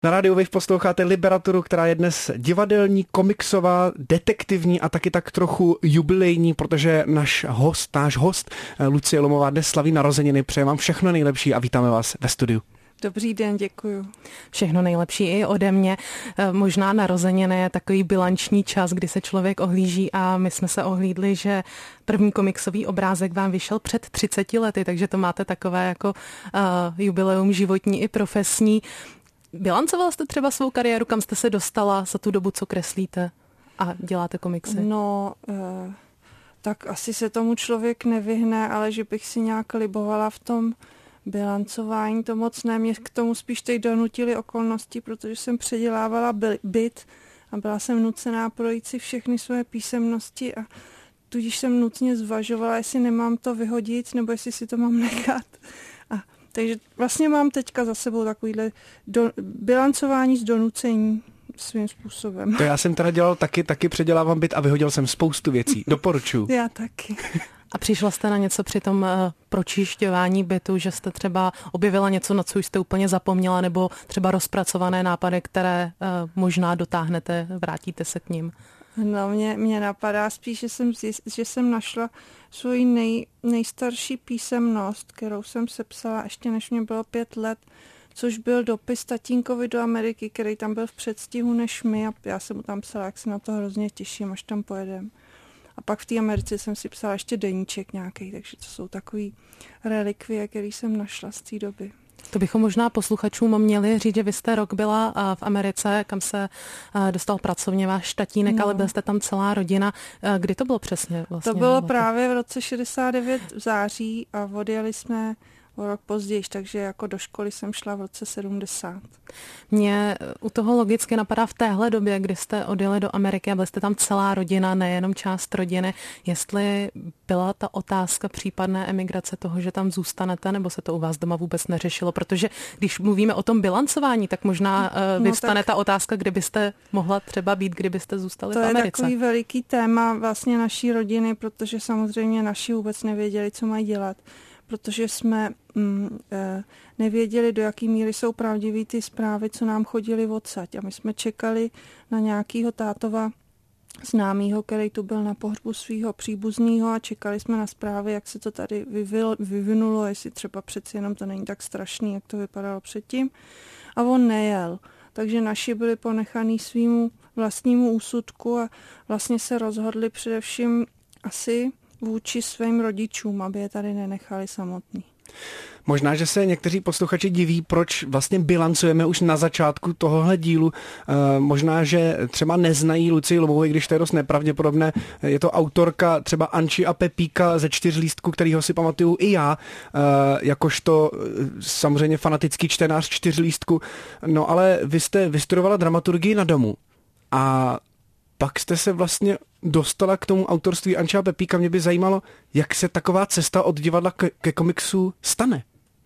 Na rádiu Wave posloucháte Liberaturu, která je dnes divadelní, komiksová, detektivní a taky tak trochu jubilejní, protože náš host Lucie Lomová dnes slaví narozeniny. Přeje vám všechno nejlepší a vítáme vás ve studiu. Dobrý den, děkuju. Všechno nejlepší i ode mě. Možná narozeniny je takový bilanční čas, kdy se člověk ohlíží a my jsme se ohlídli, že první komiksový obrázek vám vyšel před 30 lety, takže to máte takové jako jubileum životní i profesní. Bilancovala jste třeba svou kariéru, kam jste se dostala za tu dobu, co kreslíte a děláte komiksy? No, tak asi se tomu člověk nevyhne, ale že bych si nějak libovala v tom bilancování, to moc ne. Mě k tomu spíš teď donutily okolnosti, protože jsem předělávala byt a byla jsem nucená projít si všechny své písemnosti a tudíž jsem nutně zvažovala, jestli nemám to vyhodit, nebo jestli si to mám nechat. Takže vlastně mám teďka za sebou takovýhle bilancování z donucení svým způsobem. To já jsem teda dělal taky předělávám byt a vyhodil jsem spoustu věcí. Doporučuji. Já taky. A přišla jste na něco při tom pročišťování bytu, že jste třeba objevila něco, na co jste úplně zapomněla, nebo třeba rozpracované nápady, které možná dotáhnete, vrátíte se k nim? No, mě napadá spíš, že jsem našla svoji nejstarší písemnost, kterou jsem sepsala ještě než mě bylo 5 let, což byl dopis tatínkovi do Ameriky, který tam byl v předstihu než my a já jsem mu tam psala, jak se na to hrozně těším, až tam pojedem. A pak v té Americe jsem si psala ještě deníček nějaký, takže to jsou takový relikvie, který jsem našla z té doby. To bychom možná posluchačům měli říct, že vy jste rok byla v Americe, kam se dostal pracovně váš tatínek, ale byl jste tam celá rodina. Kdy to bylo přesně? Vlastně, to bylo právě v roce 69 v září a odjeli jsme o rok později, takže jako do školy jsem šla v roce 70. Mě u toho logicky napadá v téhle době, kdy jste odjeli do Ameriky a byli jste tam celá rodina, nejenom část rodiny, jestli byla ta otázka případné emigrace toho, že tam zůstanete, nebo se to u vás doma vůbec neřešilo, protože když mluvíme o tom bilancování, tak možná vyvstane ta otázka, kde byste mohla třeba být, kdybyste zůstali v Americe. To je takový veliký téma vlastně naší rodiny, protože samozřejmě naši vůbec nevěděli, co mají dělat, protože jsme nevěděli, do jaký míry jsou pravdivý ty zprávy, co nám chodili odsaď. A my jsme čekali na nějakýho tátova známýho, který tu byl na pohřbu svého příbuzného a čekali jsme na zprávy, jak se to tady vyvinulo, jestli třeba přeci jenom to není tak strašný, jak to vypadalo předtím. A on nejel. Takže naši byli ponechaný svýmu vlastnímu úsudku a vlastně se rozhodli především asi vůči svým rodičům, aby je tady nenechali samotný. Možná, že se někteří posluchači diví, proč vlastně bilancujeme už na začátku tohohle dílu. Možná, že třeba neznají Lucii Lomovou, když to je dost nepravděpodobné. Je to autorka třeba Anči a Pepíka ze 4 lístků, kterýho si pamatuju i já, jakožto samozřejmě fanatický čtenář 4 lístků. No ale vy jste vystudovala dramaturgii na domu a pak jste se vlastně dostala k tomu autorství Anči a Pepíka. Mě by zajímalo, jak se taková cesta od divadla ke komiksu stane.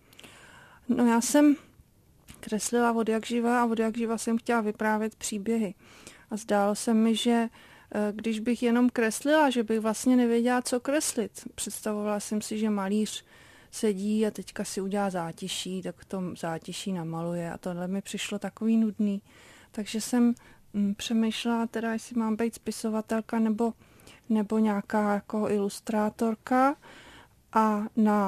No já jsem kreslila od jak živa a od jak živa jsem chtěla vyprávět příběhy. A zdálo se mi, že když bych jenom kreslila, že bych vlastně nevěděla, co kreslit. Představovala jsem si, že malíř sedí a teďka si udělá zátiší, tak v tom zátiší namaluje a tohle mi přišlo takový nudný. Takže jsem přemýšlela teda, jestli mám být spisovatelka nebo nějaká jako ilustrátorka a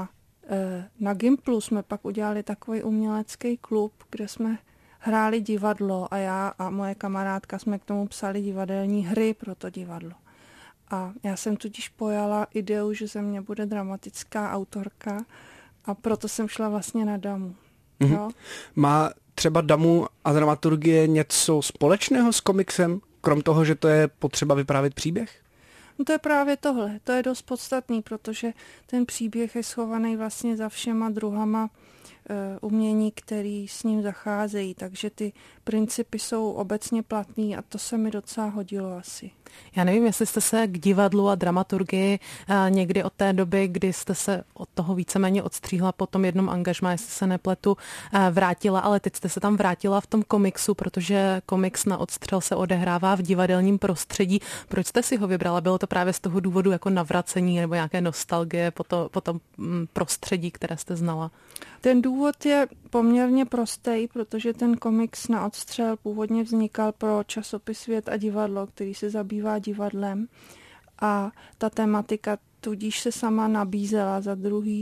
na Gimplu jsme pak udělali takový umělecký klub, kde jsme hráli divadlo a já a moje kamarádka jsme k tomu psali divadelní hry pro to divadlo. A já jsem tudíž pojala ideu, že ze mě bude dramatická autorka a proto jsem šla vlastně na Damu. Mm-hmm. Jo? Má třeba Damu a dramaturgie něco společného s komiksem, krom toho, že to je potřeba vyprávět příběh? No to je právě tohle. To je dost podstatný, protože ten příběh je schovaný vlastně za všema druhama umění, který s ním zacházejí, takže ty principy jsou obecně platný a to se mi docela hodilo asi. Já nevím, jestli jste se k divadlu a dramaturgii někdy od té doby, kdy jste se od toho víceméně odstříhla po tom jednom angažmá, jestli se nepletu, vrátila, ale teď jste se tam vrátila v tom komiksu, protože komiks na odstřel se odehrává v divadelním prostředí. Proč jste si ho vybrala? Bylo to právě z toho důvodu jako navracení nebo nějaké nostalgie po tom prostředí, které jste znala? Ten důvod je poměrně prostý, protože ten komiks Na odstřel původně vznikal pro časopis Svět a divadlo, který se zabývá divadlem. A ta tematika tudíž se sama nabízela. Za druhý,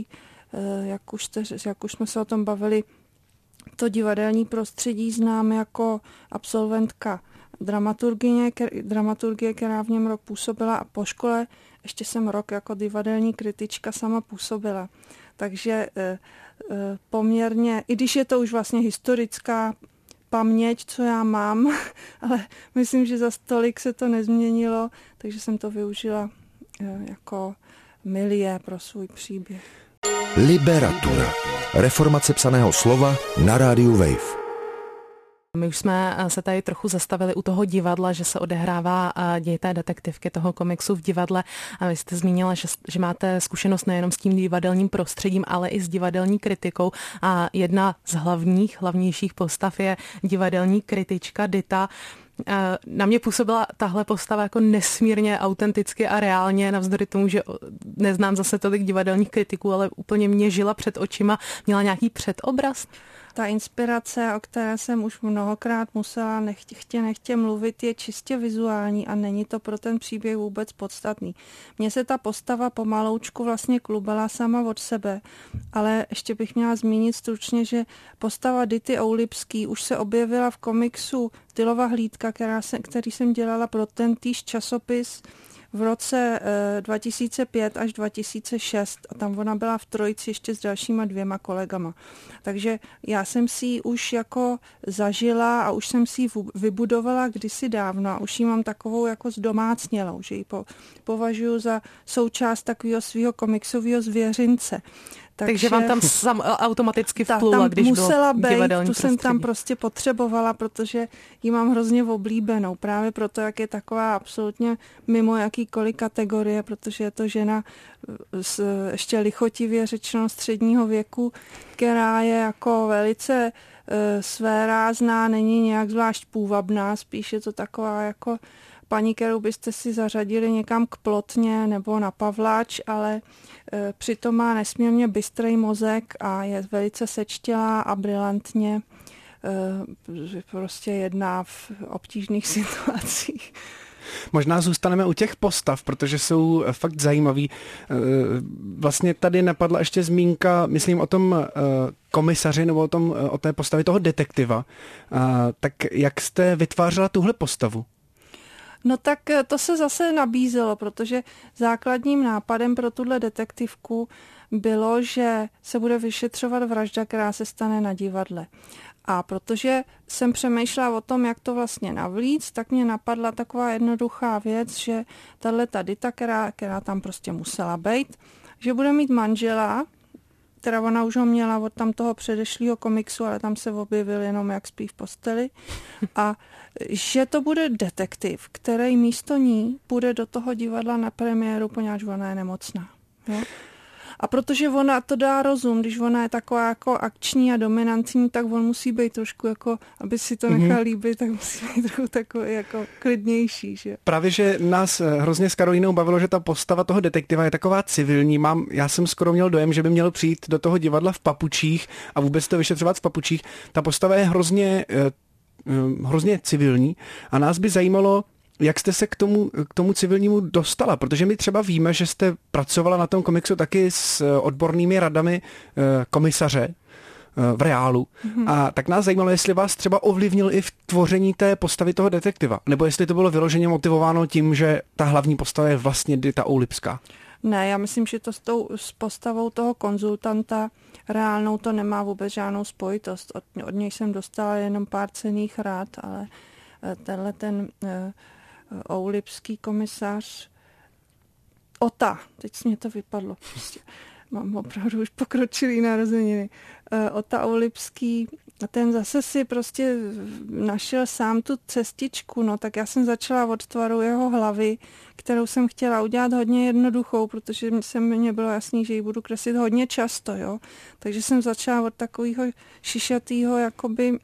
jak už jsme se o tom bavili, to divadelní prostředí znám jako absolventka dramaturgie, která v něm rok působila, a po škole ještě jsem rok jako divadelní kritička sama působila. Takže poměrně, i když je to už vlastně historická paměť, co já mám, ale myslím, že za tolik se to nezměnilo, takže jsem to využila jako milie pro svůj příběh. Liberatura. Reformace psaného slova na rádiu Wave. My už jsme se tady trochu zastavili u toho divadla, že se odehrává děj té detektivky toho komiksu v divadle. A vy jste zmínila, že máte zkušenost nejenom s tím divadelním prostředím, ale i s divadelní kritikou. A jedna z hlavnějších postav je divadelní kritička Dita. Na mě působila tahle postava jako nesmírně autenticky a reálně, navzdory tomu, že neznám zase tolik divadelních kritiků, ale úplně mě žila před očima, měla nějaký předobraz. Ta inspirace, o které jsem už mnohokrát musela nechtě mluvit, je čistě vizuální a není to pro ten příběh vůbec podstatný. Mně se ta postava pomaloučku vlastně klubala sama od sebe, ale ještě bych měla zmínit stručně, že postava Dity Oulipský už se objevila v komiksu Tylova hlídka, který jsem dělala pro ten týž časopis v roce 2005 až 2006 a tam ona byla v trojici ještě s dalšíma 2 kolegama. Takže já jsem si ji už jako zažila a už jsem si ji vybudovala kdysi dávno a už ji mám takovou jako zdomácnělou, že ji považuji za součást takového svého komiksového zvěřince. Takže vám tam automaticky vplula, když musela bylo divadelní tu prostředí. jsem tam prostě potřebovala, protože ji mám hrozně oblíbenou. Právě proto, jak je taková absolutně mimo jakýkoliv kategorie, protože je to žena ještě lichotivě řečeno středního věku, která je jako velice svérázná, není nějak zvlášť půvabná, spíš je to taková jako paní, kterou byste si zařadili někam k Plotně nebo na Pavláč, ale přitom má nesmírně bystrý mozek a je velice sečtělá a brilantně prostě jedná v obtížných situacích. Možná zůstaneme u těch postav, protože jsou fakt zajímavý. Vlastně tady napadla ještě zmínka, myslím, o tom komisaři nebo o té postavě toho detektiva. Tak jak jste vytvářela tuhle postavu? No tak to se zase nabízelo, protože základním nápadem pro tuhle detektivku bylo, že se bude vyšetřovat vražda, která se stane na divadle. A protože jsem přemýšlela o tom, jak to vlastně navlíct, tak mě napadla taková jednoduchá věc, že tato Dita, která tam prostě musela být, že bude mít manžela, teda ona už ho měla od tam toho předešlého komiksu, ale tam se objevil jenom, jak spí v posteli. A že to bude detektiv, který místo ní půjde do toho divadla na premiéru, poněvadž ona je nemocná. Jo? A protože ona to dá rozum, když ona je taková jako akční a dominantní, tak on musí být trošku jako, aby si to nechal líbit, tak musí být trochu takový jako klidnější. Že? Právě, že nás hrozně s Karolínou bavilo, že ta postava toho detektiva je taková civilní. Já jsem skoro měl dojem, že by měl přijít do toho divadla v papučích a vůbec to vyšetřovat v papučích. Ta postava je hrozně civilní a nás by zajímalo, jak jste se k tomu civilnímu dostala? Protože my třeba víme, že jste pracovala na tom komiksu taky s odbornými radami komisaře v reálu. A tak nás zajímalo, jestli vás třeba ovlivnil i v tvoření té postavy toho detektiva. Nebo jestli to bylo vyloženě motivováno tím, že ta hlavní postava je vlastně Dita Oulipská. Ne, já myslím, že to s postavou toho konzultanta reálnou to nemá vůbec žádnou spojitost. Od něj jsem dostala jenom pár cenných rád, ale ten oulipský komisař Ota, teď mě to vypadlo, prostě. Mám opravdu už pokročilý narozeniny. Ota Oulipský, ten zase si prostě našel sám tu cestičku, no tak já jsem začala od tvaru jeho hlavy, kterou jsem chtěla udělat hodně jednoduchou, protože mně bylo jasný, že ji budu kreslit hodně často, jo. Takže jsem začala od takového šišatýho jakoby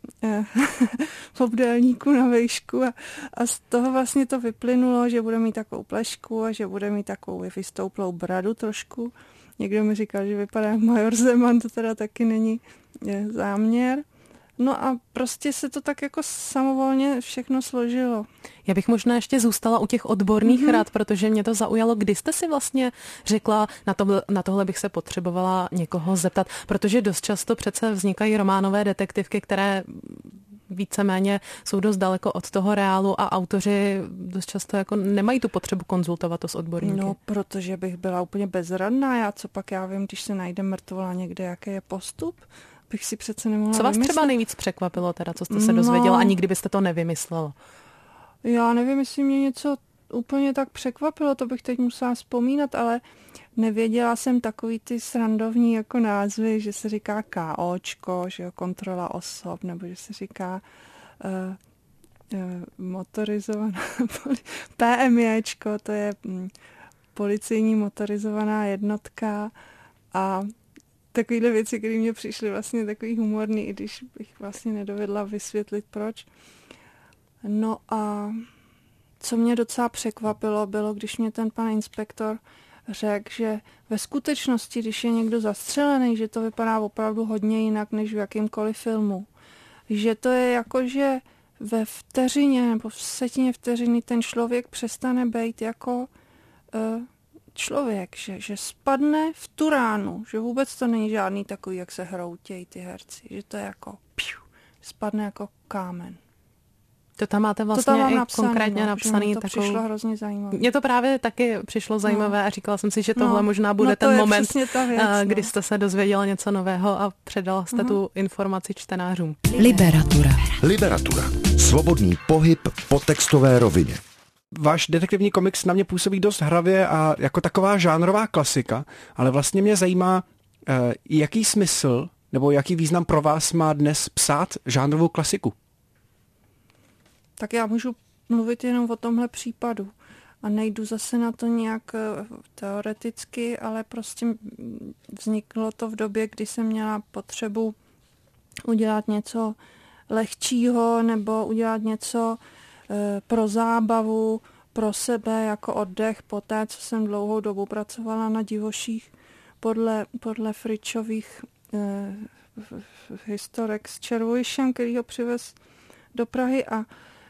obdélníku na vejšku a z toho vlastně to vyplynulo, že bude mít takovou plešku a že bude mít takovou vystouplou bradu trošku. Někdo mi říkal, že vypadá jak major Zeman, to teda taky není záměr. No a prostě se to tak jako samovolně všechno složilo. Já bych možná ještě zůstala u těch odborných rad, protože mě to zaujalo. Kdy jste si vlastně řekla, na tohle bych se potřebovala někoho zeptat, protože dost často přece vznikají románové detektivky, které víceméně jsou dost daleko od toho reálu a autoři dost často jako nemají tu potřebu konzultovat to s odborníky. No, protože bych byla úplně bezradná. Já vím, když se najde mrtvola někde, jaký je postup, bych si přece nemohla Co vás vymyslet. třeba nejvíc překvapilo teda, co jste se dozvěděla a nikdy byste to nevymyslela? Já nevím, jestli mě něco úplně tak překvapilo, to bych teď musela vzpomínat, ale nevěděla jsem takový ty srandovní jako názvy, že se říká KOčko, že jo, kontrola osob, nebo že se říká motorizovaná PMJčko, to je policejní motorizovaná jednotka a takovýhle věci, které mě přišly vlastně takový humorný, i když bych vlastně nedovedla vysvětlit proč. No a co mě docela překvapilo, bylo, když mě ten pan inspektor řekl, že ve skutečnosti, když je někdo zastřelený, že to vypadá opravdu hodně jinak, než v jakýmkoliv filmu. Že to je jako, že ve vteřině nebo v setině vteřiny ten člověk přestane být jako člověk, že spadne v tu ránu, že vůbec to není žádný takový, jak se hroutějí ty herci, že to je jako spadne jako kámen. To tam máte vlastně i napsaný, konkrétně napsaný. Mně to přišlo hrozně zajímavé. Mně to právě taky přišlo zajímavé a říkala jsem si, že tohle možná bude ten moment, kdy jste se dozvěděla něco nového a předala jste tu informaci čtenářům. Liberatura. Svobodný pohyb po textové rovině. Váš detektivní komiks na mě působí dost hravě a jako taková žánrová klasika, ale vlastně mě zajímá, jaký smysl nebo jaký význam pro vás má dnes psát žánrovou klasiku? Tak já můžu mluvit jenom o tomhle případu a nejdu zase na to nějak teoreticky, ale prostě vzniklo to v době, kdy jsem měla potřebu udělat něco lehčího nebo udělat něco pro zábavu, pro sebe jako oddech po té, co jsem dlouhou dobu pracovala na divoších podle Fričových historek s Červojišem, který ho přivez do Prahy a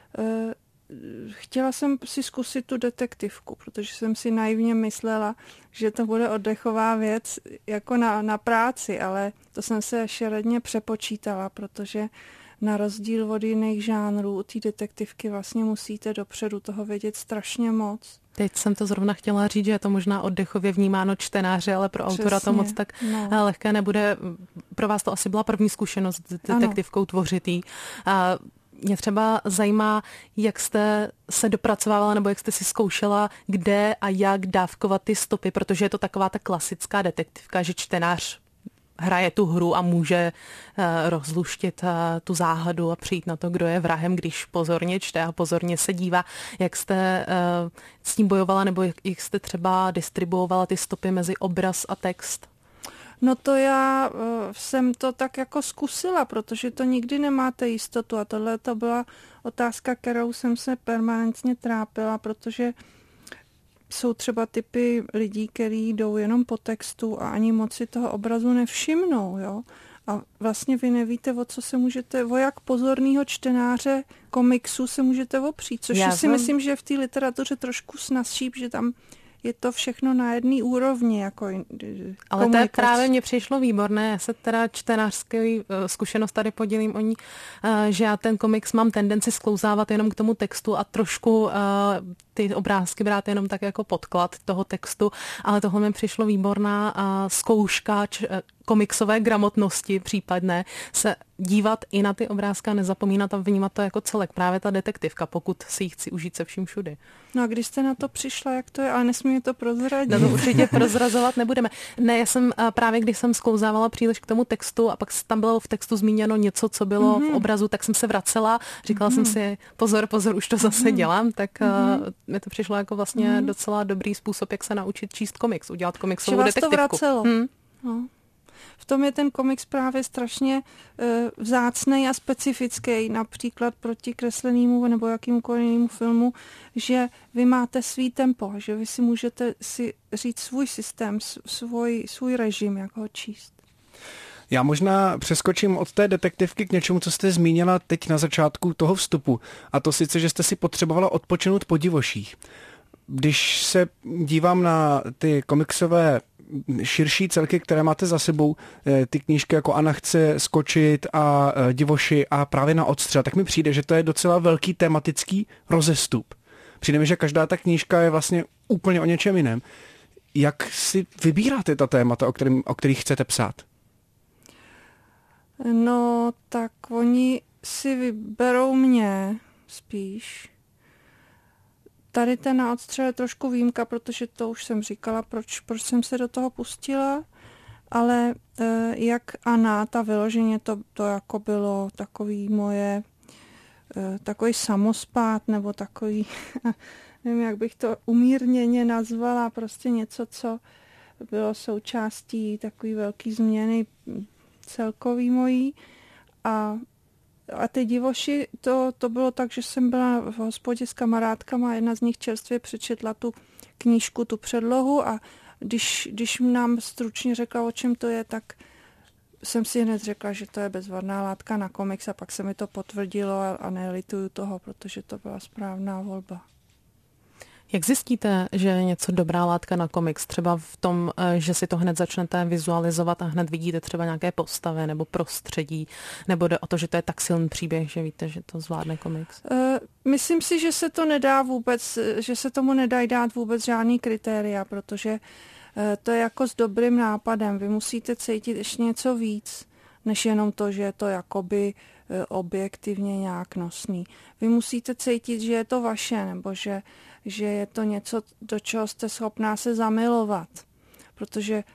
chtěla jsem si zkusit tu detektivku, protože jsem si naivně myslela, že to bude oddechová věc jako na práci, ale to jsem se šeredně přepočítala, protože na rozdíl od jiných žánrů u té detektivky vlastně musíte dopředu toho vědět strašně moc. Teď jsem to zrovna chtěla říct, že je to možná oddechově vnímáno čtenáři, ale pro autora to moc tak lehké nebude. Pro vás to asi byla první zkušenost s detektivkou tvořitý. Mě třeba zajímá, jak jste se dopracovávala nebo jak jste si zkoušela, kde a jak dávkovat ty stopy, protože je to taková ta klasická detektivka, že čtenář hraje tu hru a může rozluštit tu záhadu a přijít na to, kdo je vrahem, když pozorně čte a pozorně se dívá. Jak jste s tím bojovala nebo jak jste třeba distribuovala ty stopy mezi obraz a text? No to já jsem to tak jako zkusila, protože to nikdy nemáte jistotu a tohle to byla otázka, kterou jsem se permanentně trápila, protože jsou třeba typy lidí, kteří jdou jenom po textu a ani moc si toho obrazu nevšimnou, jo. A vlastně vy nevíte, o jak pozorného čtenáře komiksu se můžete opřít, což si myslím, že v té literatuře trošku snazší, že tam je to všechno na jedné úrovni. Jako ale to je právě mně přišlo výborné. Já se teda čtenářský zkušenost tady podělím o ní, že já ten komiks mám tendenci sklouzávat jenom k tomu textu a trošku ty obrázky brát jenom tak jako podklad toho textu, ale tohle mi přišlo výborná zkouška komiksové gramotnosti případné, se dívat i na ty obrázky a nezapomínat a vnímat to jako celek. Právě ta detektivka, pokud si ji chci užít se vším všudy. No a když jste na to přišla, jak to je, ale nesmíme to prozradit. No to určitě prozrazovat nebudeme. Ne, já jsem právě, když jsem sklouzávala příliš k tomu textu a pak tam bylo v textu zmíněno něco, co bylo v obrazu, tak jsem se vracela, říkala jsem si, pozor, už to zase dělám, tak mi to přišlo jako vlastně docela dobrý způsob, jak se naučit číst komiks, udělat komiksovou detektivku. To vracelo. No. V tom je ten komiks právě strašně vzácnej a specifický, například proti kreslenému nebo jakýmkoliv jinému filmu, že vy máte svý tempo, že vy si můžete si říct svůj systém, svůj režim, jak ho číst. Já možná přeskočím od té detektivky k něčemu, co jste zmínila teď na začátku toho vstupu. A to sice, že jste si potřebovala odpočinout po divoších. Když se dívám na ty komiksové širší celky, které máte za sebou, ty knížky jako Anna chce skočit a Divoši a právě Na odstřel, tak mi přijde, že to je docela velký tematický rozestup. Přijde mi, že každá ta knížka je vlastně úplně o něčem jiném. Jak si vybíráte ta témata, o kterých chcete psát? No, tak oni si vyberou mě spíš. Tady ten Na odstřel je trošku výjimka, protože to už jsem říkala, proč jsem se do toho pustila, ale jak Anna, ta vyloženě, to jako bylo takový moje, takový samospát, nebo takový, nevím, jak bych to umírněně nazvala, prostě něco, co bylo součástí takový velký změny celkový mojí. A ty Divoši, to bylo tak, že jsem byla v hospodě s kamarádkama a jedna z nich čerstvě přečetla tu knížku, tu předlohu a když nám stručně řekla, o čem to je, tak jsem si hned řekla, že to je bezvadná látka na komiks a pak se mi to potvrdilo a nelituju toho, protože to byla správná volba. Jak zjistíte, že je něco dobrá látka na komiks? Třeba v tom, že si to hned začnete vizualizovat a hned vidíte třeba nějaké postavy nebo prostředí, nebo jde o to, že to je tak silný příběh, že víte, že to zvládne komiks? Myslím si, že se to nedá vůbec, že se tomu nedají dát vůbec žádný kritéria, protože to je jako s dobrým nápadem. Vy musíte cítit ještě něco víc, než jenom to, že je to jakoby objektivně nějak nosný. Vy musíte cítit, že je to vaše, nebo že je to něco, do čeho jste schopná se zamilovat. Protože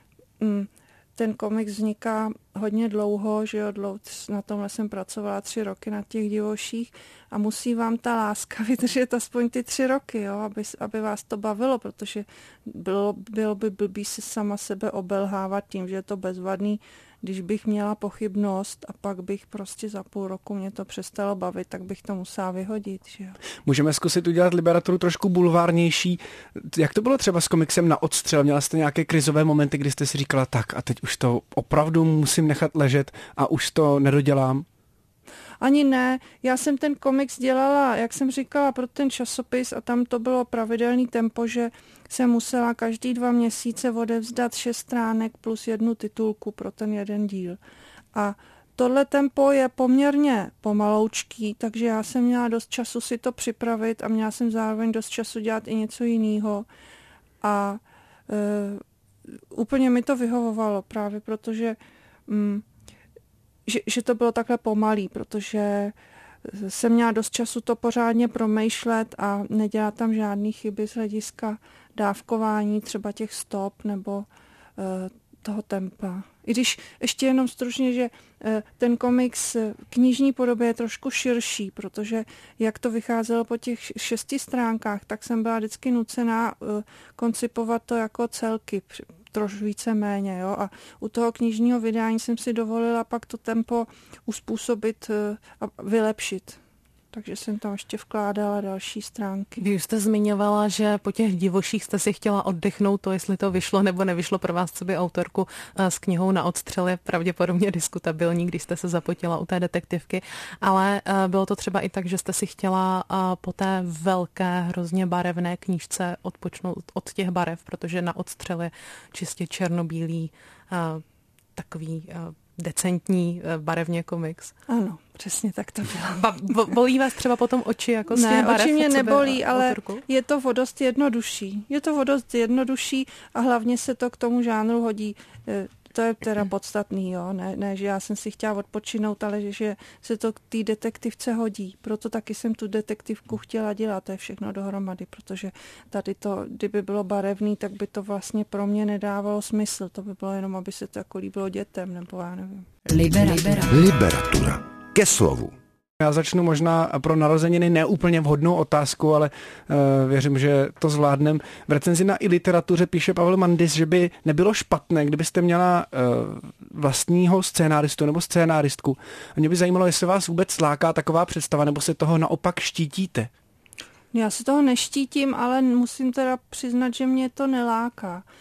ten komiks vzniká hodně dlouho, že jo, na tomhle jsem pracovala 3 roky na těch Divoších a musí vám ta láska vydržet aspoň ty 3 roky, jo, aby vás to bavilo, protože bylo by blbý si sama sebe obelhávat tím, že je to bezvadný. Když bych měla pochybnost a pak bych prostě za půl roku mě to přestalo bavit, tak bych to musela vyhodit. Že jo? Můžeme zkusit udělat literaturu trošku bulvárnější. Jak to bylo třeba s komiksem Na odstřel? Měla jste nějaké krizové momenty, kdy jste si říkala tak a teď už to opravdu musím nechat ležet a už to nedodělám? Ani ne. Já jsem ten komiks dělala, jak jsem říkala, pro ten časopis a tam to bylo pravidelný tempo, že jsem musela každý 2 měsíce odevzdat 6 stránek plus 1 titulku pro ten jeden díl. A tohle tempo je poměrně pomaloučký, takže já jsem měla dost času si to připravit a měla jsem zároveň dost času dělat i něco jiného. A úplně mi to vyhovovalo právě, protože že to bylo takhle pomalý, protože jsem měla dost času to pořádně promýšlet a nedělat tam žádný chyby z hlediska dávkování, třeba těch stop nebo toho tempa. I když ještě jenom stručně, že ten komiks v knižní podobě je trošku širší, protože jak to vycházelo po těch 6 stránkách, tak jsem byla vždycky nucená koncipovat to jako celky, trošku více méně. Jo? A u toho knižního vydání jsem si dovolila pak to tempo uspůsobit a vylepšit. Takže jsem tam ještě vkládala další stránky. Vy už jste zmiňovala, že po těch Divoších jste si chtěla oddechnout to, jestli to vyšlo nebo nevyšlo pro vás, co by autorku s knihou Na odstřel je pravděpodobně diskutabilní, když jste se zapotila u té detektivky, ale bylo to třeba i tak, že jste si chtěla po té velké, hrozně barevné knížce odpočnout od těch barev, protože Na odstřel je čistě černobílý, takový decentní barevně komiks. Ano, přesně tak to bylo. Bolí vás třeba potom oči jako z těch barev? Ne, oči mě nebolí, ale je to o dost jednodušší. Je to o dost jednodušší a hlavně se to k tomu žánru hodí. To je teda podstatný, jo. Ne, že já jsem si chtěla odpočinout, ale že se to k té detektivce hodí. Proto taky jsem tu detektivku chtěla dělat. To je všechno dohromady, protože tady to, kdyby bylo barevný, tak by to vlastně pro mě nedávalo smysl. To by bylo jenom, aby se to jako líbilo dětem, nebo já nevím. Liberatura. Ke slovu. Já začnu možná pro narozeniny neúplně vhodnou otázku, ale věřím, že to zvládnem. V recenzi na iLiteratuře píše Pavel Mandis, že by nebylo špatné, kdybyste měla vlastního scénáristu nebo scénáristku. A mě by zajímalo, jestli vás vůbec láká taková představa, nebo se toho naopak štítíte. Já se toho neštítím, ale musím teda přiznat, že mě to neláká.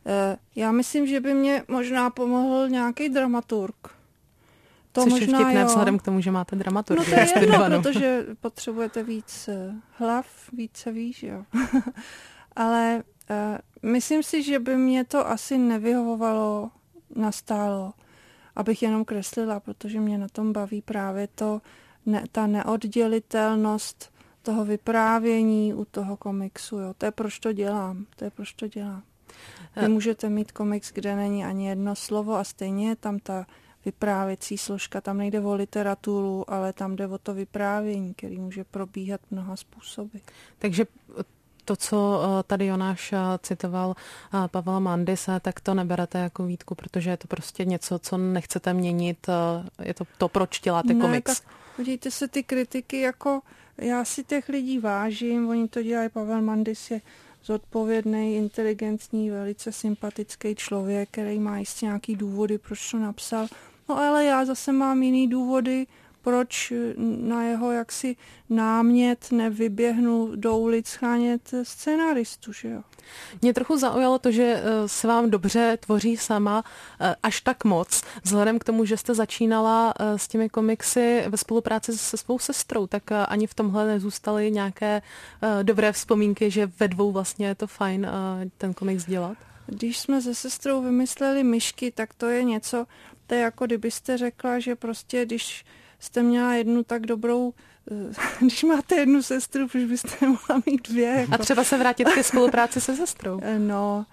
Já myslím, že by mě možná pomohl nějaký dramaturg. To což možná je vtipné jo. Vzhledem k tomu, že máte dramaturgii. No to je jedno, protože potřebujete víc hlav, více víš, jo. Ale myslím si, že by mě to asi nevyhovovalo nastálo, abych jenom kreslila, protože mě na tom baví právě ta neoddělitelnost toho vyprávění u toho komiksu. Jo. To je proč to dělám. Vy můžete mít komiks, kde není ani jedno slovo a stejně je tam ta vyprávěcí složka. Tam nejde o literaturu, ale tam jde o to vyprávění, který může probíhat mnoha způsoby. Takže to, co tady Jonáš citoval Pavla Mandise, tak to neberete jako výtku, protože je to prostě něco, co nechcete měnit. Je to proč děláte komiks. Tak podívejte se, ty kritiky, jako já si těch lidí vážím, oni to dělají, Pavel Mandis je zodpovědný, inteligentní, velice sympatický člověk, který má jistě nějaký důvody, proč to napsal. No ale já zase mám jiný důvody, proč na jeho jaksi námět nevyběhnu do ulic chánět scénaristu, že jo? Mě trochu zaujalo to, že se vám dobře tvoří sama až tak moc, vzhledem k tomu, že jste začínala s těmi komiksy ve spolupráci se svou sestrou, tak ani v tomhle nezůstaly nějaké dobré vzpomínky, že ve dvou vlastně je to fajn ten komiks dělat? Když jsme se sestrou vymysleli myšky, tak to je něco, to je jako kdybyste řekla, že prostě když jste měla jednu tak dobrou, když máte jednu sestru, proč byste nemohla mít dvě? Jako. A třeba se vrátit ke spolupráci se sestrou? No,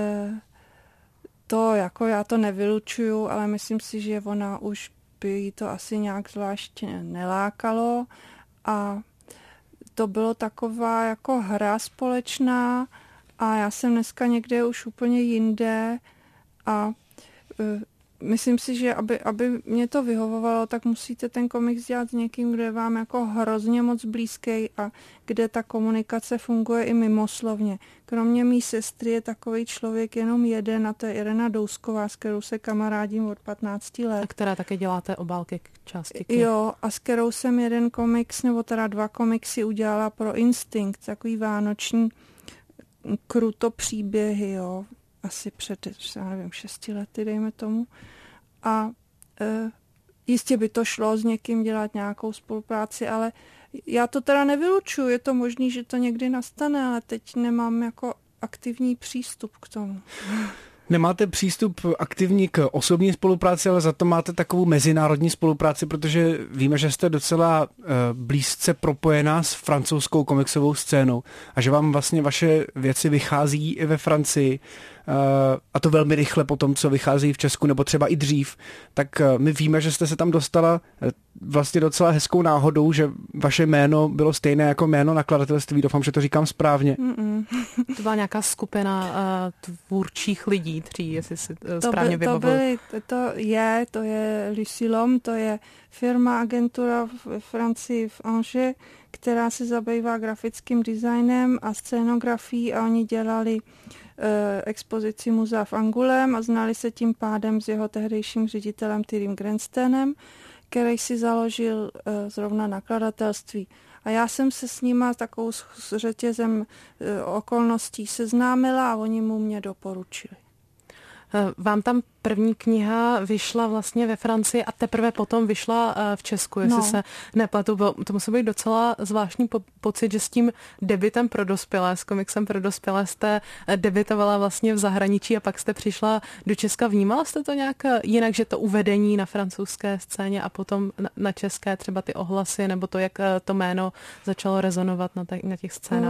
to jako já to nevylučuju, ale myslím si, že ona už by jí to asi nějak zvlášť nelákalo a to bylo taková jako hra společná a já jsem dneska někde už úplně jinde a myslím si, že aby mě to vyhovovalo, tak musíte ten komiks dělat s někým, kdo je vám jako hrozně moc blízký a kde ta komunikace funguje i mimoslovně. Kromě mý sestry je takový člověk jenom jeden a to je Irena Dousková, s kterou se kamarádím od 15 let. A která také děláte obálky k části knih. Jo, a s kterou jsem jeden komiks, nebo teda 2 komiksy udělala pro Instinkt, takový vánoční kruto příběhy, jo. Asi před, já nevím, 6 lety, dejme tomu. A jistě by to šlo s někým dělat nějakou spolupráci, ale já to teda nevylučuju. Je to možný, že to někdy nastane, ale teď nemám jako aktivní přístup k tomu. Nemáte přístup aktivní k osobní spolupráci, ale za to máte takovou mezinárodní spolupráci, protože víme, že jste docela blízce propojená s francouzskou komiksovou scénou a že vám vlastně vaše věci vychází i ve Francii a to velmi rychle po tom, co vychází v Česku, nebo třeba i dřív, tak my víme, že jste se tam dostala vlastně docela hezkou náhodou, že vaše jméno bylo stejné jako jméno nakladatelství, doufám, že to říkám správně. To byla nějaká skupina tvůrčích lidí, 3, jestli si správně vybavuju. To je Lucilom, to je firma, agentura v Francii v Angers, která se zabývá grafickým designem a scénografií a oni dělali expozici muzea v Angulem a znali se tím pádem s jeho tehdejším ředitelem Thierrym Grenstenem, který si založil zrovna nakladatelství. A já jsem se s nima takovou řetězem okolností seznámila a oni mě doporučili. Vám tam první kniha vyšla vlastně ve Francii a teprve potom vyšla v Česku, jestli se nepletu. To musí být docela zvláštní pocit, že s tím debutem pro dospělé, s komiksem pro dospělé jste debitovala vlastně v zahraničí a pak jste přišla do Česka. Vnímala jste to nějak jinak, že to uvedení na francouzské scéně a potom na české třeba ty ohlasy, nebo to, jak to jméno začalo rezonovat na těch scénách?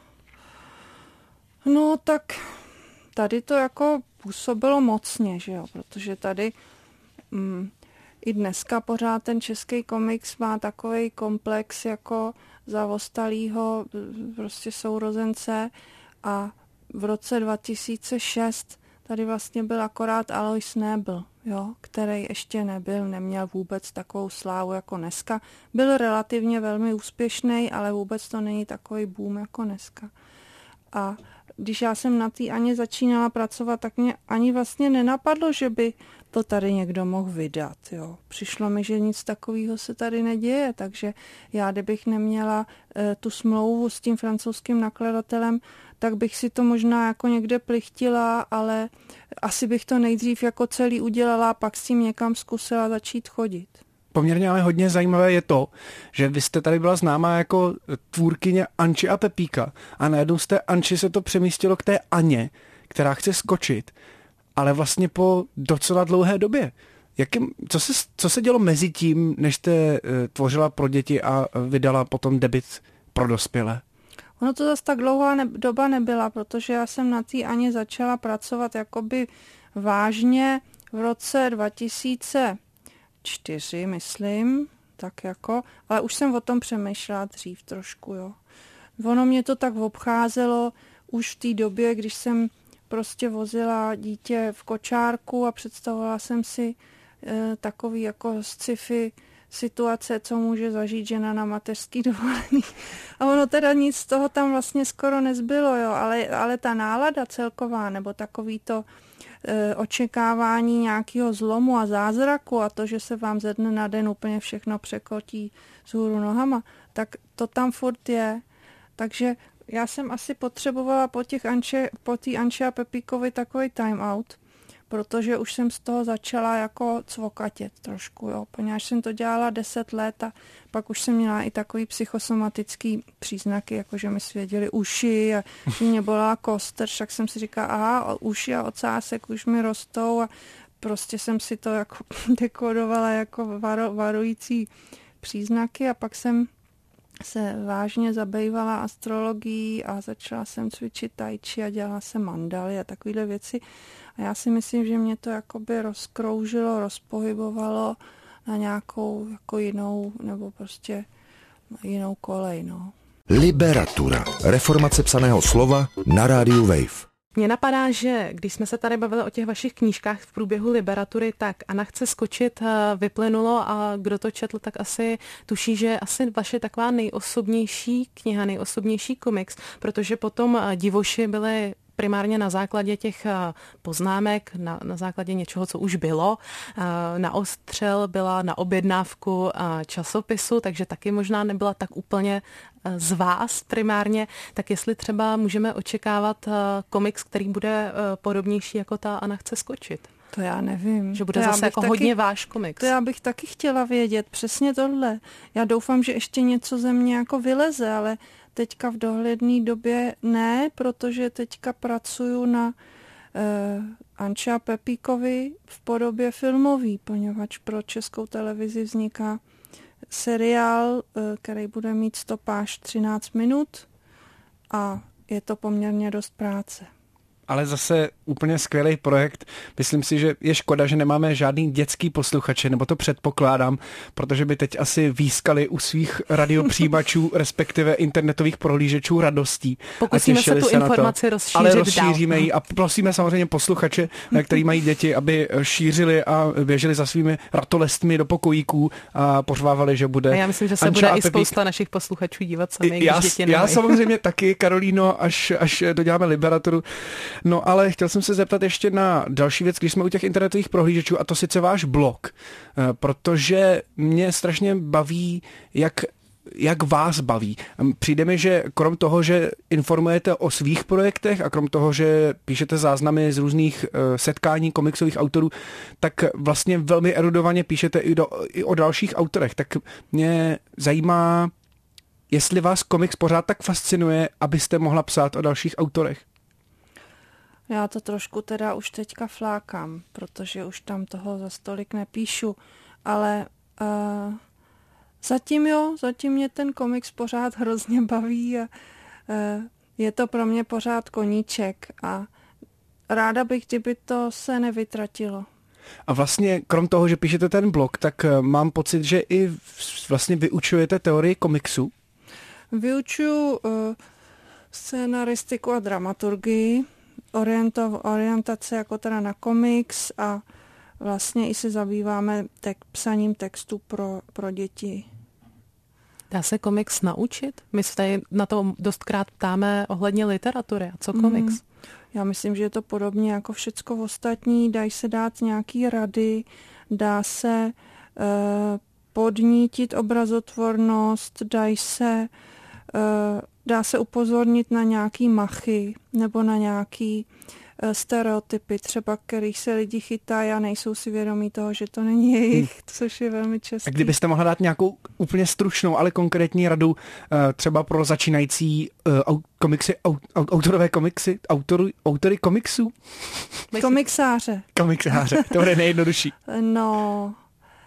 No tak tady to jako působilo mocně, že jo, protože tady i dneska pořád ten český komiks má takový komplex jako zaostalýho prostě sourozence a v roce 2006 tady vlastně byl akorát Alois Nebel, jo, který ještě neměl vůbec takovou slávu jako dneska. Byl relativně velmi úspěšný, ale vůbec to není takový boom jako dneska. A když já jsem na té Aně začínala pracovat, tak mě ani vlastně nenapadlo, že by to tady někdo mohl vydat. Jo. Přišlo mi, že nic takového se tady neděje, takže já, kdybych neměla tu smlouvu s tím francouzským nakladatelem, tak bych si to možná jako někde plichtila, ale asi bych to nejdřív jako celý udělala a pak s tím někam zkusila začít chodit. Poměrně ale hodně zajímavé je to, že vy jste tady byla známá jako tvůrkyně Anči a Pepíka a najednou z té Anči se to přemístilo k té Aně, která chce skočit, ale vlastně po docela dlouhé době. Co se dělo mezi tím, než jste tvořila pro děti a vydala potom debut pro dospělé? Ono to zase tak dlouhá doba nebyla, protože já jsem na té Aně začala pracovat jakoby vážně v roce 2004, myslím, tak jako, ale už jsem o tom přemýšlela dřív trošku, jo. Ono mě to tak obcházelo už v té době, když jsem prostě vozila dítě v kočárku a představovala jsem si takový jako sci-fi situace, co může zažít žena na mateřský dovolený. A ono teda nic z toho tam vlastně skoro nezbylo, jo, ale ta nálada celková, nebo takový to očekávání nějakého zlomu a zázraku a to, že se vám ze dne na den úplně všechno překotí vzhůru nohama, tak to tam furt je. Takže já jsem asi potřebovala po té Anče a Pepíkovi takový time out, protože už jsem z toho začala jako cvokatět trošku, jo. Poněvadž jsem to dělala 10 let a pak už jsem měla i takový psychosomatický příznaky, jako že mi svěděly uši a že mě bolela kostrč, tak jsem si říkala, aha, uši a ocásek už mi rostou a prostě jsem si to jako dekodovala jako varující příznaky a pak jsem se vážně zabývala astrologií a začala jsem cvičit tai chi a dělala jsem mandaly a takovéhle věci. A já si myslím, že mě to jakoby rozkroužilo, rozpohybovalo na nějakou jako jinou, nebo prostě jinou kolej, no. Liberatura. Reformace psaného slova na rádiu Wave. Mně napadá, že když jsme se tady bavili o těch vašich knížkách v průběhu Liberatury, tak Anna chce skočit vyplynulo a kdo to četl, tak asi tuší, že asi vaše taková nejosobnější kniha, nejosobnější komiks, protože potom Divoši byly primárně na základě těch poznámek, na základě něčeho, co už bylo. Na ostřel byla na objednávku časopisu, takže taky možná nebyla tak úplně z vás primárně. Tak jestli třeba můžeme očekávat komiks, který bude podobnější jako ta Anna chce skočit. To já nevím. Že bude zase jako hodně váš komiks. To já bych taky chtěla vědět, přesně tohle. Já doufám, že ještě něco ze mě jako vyleze, ale teďka v dohledné době ne, protože teďka pracuju na Anče a Pepíkovi v podobě filmový, poněvadž pro Českou televizi vzniká seriál, který bude mít stopáž 13 minut a je to poměrně dost práce. Ale zase úplně skvělý projekt. Myslím si, že je škoda, že nemáme žádný dětský posluchače, nebo to předpokládám, protože by teď asi výskali u svých radiopřijímačů, respektive internetových prohlížečů radostí. Pokusíme se tu informaci rozšířit ale rozšíříme ji a prosíme samozřejmě posluchače, kteří mají děti, aby šířili a běželi za svými ratolestmi do pokojíků a pořvávali, že bude. A já myslím, že se bude i spousta našich posluchačů dívat sami, když děti nemají. Já samozřejmě taky, Karolíno, až doděláme Liberaturu. No ale chtěl jsem se zeptat ještě na další věc, když jsme u těch internetových prohlížečů, a to sice váš blog, protože mě strašně baví, jak vás baví. Přijde mi, že krom toho, že informujete o svých projektech a krom toho, že píšete záznamy z různých setkání komiksových autorů, tak vlastně velmi erudovaně píšete i o dalších autorech. Tak mě zajímá, jestli vás komiks pořád tak fascinuje, abyste mohla psát o dalších autorech. Já to trošku teda už teďka flákám, protože už tam toho za stolik nepíšu, ale zatím mě ten komiks pořád hrozně baví a je to pro mě pořád koníček a ráda bych, kdyby to se nevytratilo. A vlastně krom toho, že píšete ten blog, tak mám pocit, že i vlastně vyučujete teorii komiksu. Vyučuju scénaristiku a dramaturgii, orientace jako teda na komiks a vlastně i se zabýváme psaním textu pro děti. Dá se komiks naučit? My se tady na to dostkrát ptáme ohledně literatury. A co komiks? Já myslím, že je to podobně jako všecko ostatní. Dají se dát nějaký rady, dá se podnítit obrazotvornost, dá se upozornit na nějaký machy nebo na nějaký stereotypy, třeba kterých se lidi chytají a nejsou si vědomí toho, že to není jejich, což je velmi častý. A kdybyste mohla dát nějakou úplně stručnou, ale konkrétní radu třeba pro začínající autory komiksů? Komiksáře. Komiksáře, to bude nejjednodušší. No,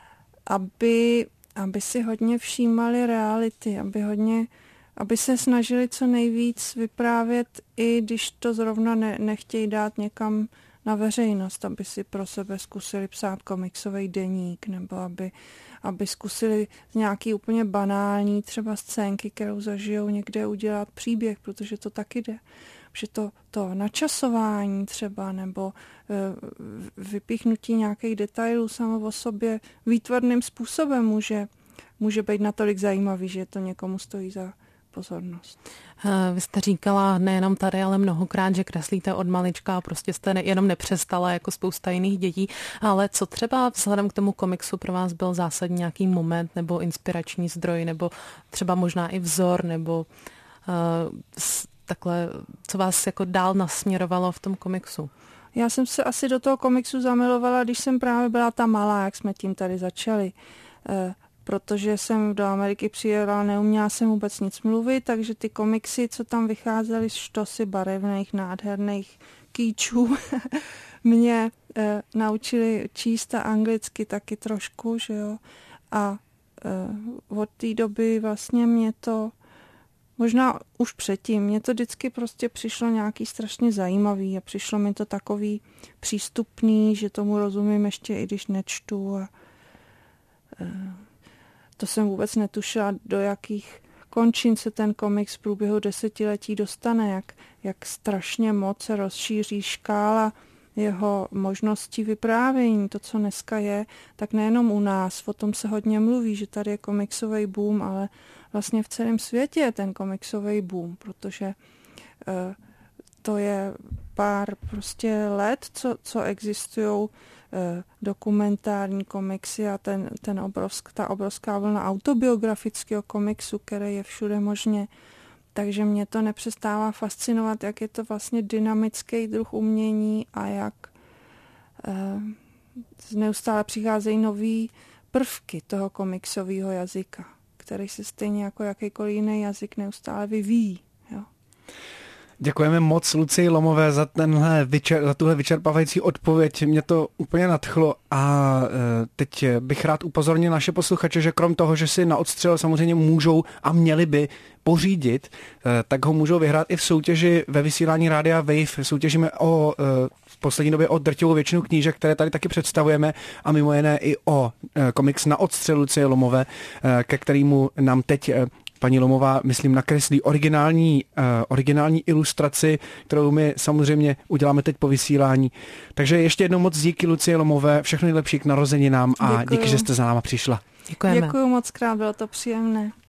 aby si hodně všímali reality, aby se snažili co nejvíc vyprávět, i když to zrovna nechtějí dát někam na veřejnost, aby si pro sebe zkusili psát komiksový deník, nebo aby zkusili z nějaký úplně banální třeba scénky, kterou zažijou, někde udělat příběh, protože to taky jde. Že to načasování třeba, nebo vypíchnutí nějakých detailů samo o sobě výtvarným způsobem může být natolik zajímavý, že to někomu stojí za pozornost. Vy jste říkala nejenom tady, ale mnohokrát, že kreslíte od malička a prostě jste jenom nepřestala jako spousta jiných dětí, ale co třeba vzhledem k tomu komiksu pro vás byl zásadní nějaký moment nebo inspirační zdroj, nebo třeba možná i vzor, nebo takhle, co vás jako dál nasměrovalo v tom komiksu? Já jsem se asi do toho komiksu zamilovala, když jsem právě byla ta malá, jak jsme tím tady začali. Protože jsem do Ameriky přijela, neuměla jsem vůbec nic mluvit, takže ty komiksy, co tam vycházely z štosy barevných, nádherných kýčů, mě naučili číst a anglicky taky trošku, že jo. A od té doby vlastně mě to, možná už předtím, mě to vždycky prostě přišlo nějaký strašně zajímavý a přišlo mi to takový přístupný, že tomu rozumím ještě i když nečtu a to jsem vůbec netušila, do jakých končin se ten komiks v průběhu desetiletí dostane, jak strašně moc se rozšíří škála jeho možností vyprávění. To, co dneska je, tak nejenom u nás, o tom se hodně mluví, že tady je komiksový boom, ale vlastně v celém světě je ten komiksový boom, protože to je pár prostě let, co existují dokumentární komiksy a ta obrovská vlna autobiografického komiksu, který je všude možně. Takže mě to nepřestává fascinovat, jak je to vlastně dynamický druh umění a jak neustále přicházejí nový prvky toho komiksového jazyka, který se stejně jako jakýkoliv jiný jazyk neustále vyvíjí. Jo. Děkujeme moc Lucii Lomové za tuhle vyčerpávající odpověď. Mě to úplně nadchlo a teď bych rád upozornil naše posluchače, že krom toho, že si na odstřel samozřejmě můžou a měli by pořídit, tak ho můžou vyhrát i v soutěži ve vysílání Rádia Wave. Soutěžíme v poslední době o drtivou většinu knížek, které tady taky představujeme a mimo jiné i o komiks Na odstřel Lucie Lomové, ke kterému nám teď paní Lomová, myslím, nakreslí originální ilustraci, kterou my samozřejmě uděláme teď po vysílání. Takže ještě jednou moc díky Lucii Lomové, všechno nejlepší k narozeninám a díky, že jste za náma přišla. Děkujeme. Děkuju moc krát, bylo to příjemné.